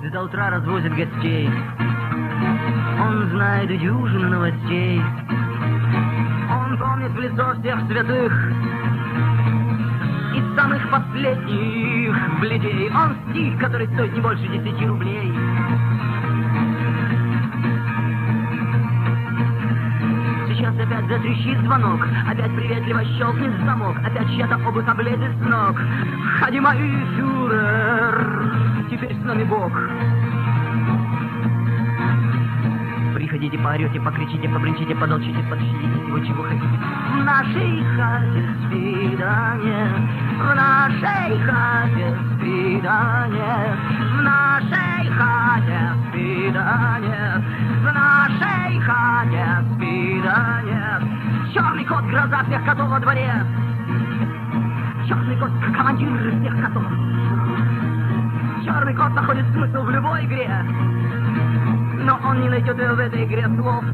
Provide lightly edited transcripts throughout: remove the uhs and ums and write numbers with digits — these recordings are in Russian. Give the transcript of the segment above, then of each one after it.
и до утра развозит гостей. Он знает дюжину новостей. Он помнит в лицо всех святых и самых последних бледей. Он стих, который стоит не больше 10 рублей. Сейчас опять затрещит звонок, опять приветливо щелкнет замок, опять чья-то обувь облезет с ног. Хади мой фюрер, теперь с нами Бог. Приходите, поорете, покричите, побренчите, подолчите, подшите всего, чего хотите. В нашей хате свидание, в нашей хате свидание, в нашей хате свидание, в нашей хате свидание. Черный кот, гроза всех котов во дворе. Черный кот, командир всех котов. Черный кот находит смысл в любой игре, но он не найдет в этой игре слов.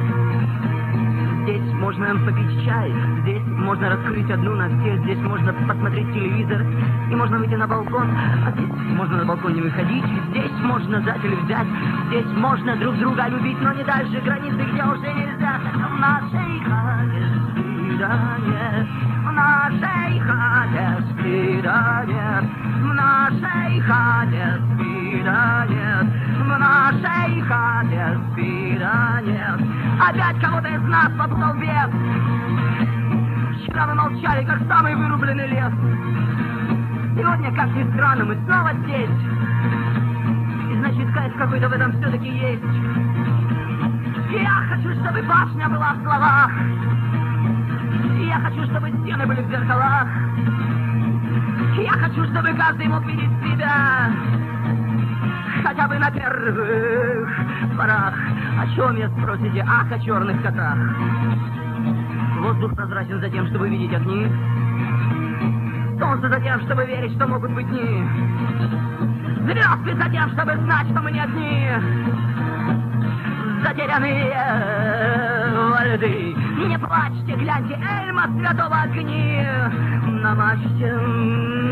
Здесь можно попить чай, здесь можно раскрыть одну на всех, здесь можно посмотреть телевизор и можно выйти на балкон, а здесь можно на балкон не выходить, здесь можно дать или взять, здесь можно друг друга любить, но не дальше границы, где уже нельзя. В нашей хате свидание, в нашей хате свидание, в нашей хате свидание, в нашей хате свидание. Опять кого-то из нас попутал бес. Вчера мы молчали, как самый вырубленный лес. Сегодня, как ни странно, мы снова здесь. И значит, кайф какой-то в этом все-таки есть. И я хочу, чтобы башня была в словах. И я хочу, чтобы стены были в зеркалах. И я хочу, чтобы каждый мог видеть себя хотя бы на первых порах. О чем я, спросите? Ах, о черных котах. Воздух прозрачен за тем, чтобы видеть огни. Солнце за тем, чтобы верить, что могут быть дни. Звезды за тем, чтобы знать, что мы не одни. Затерянные во льды. Не плачьте, гляньте, Эльма святого огни. На мачте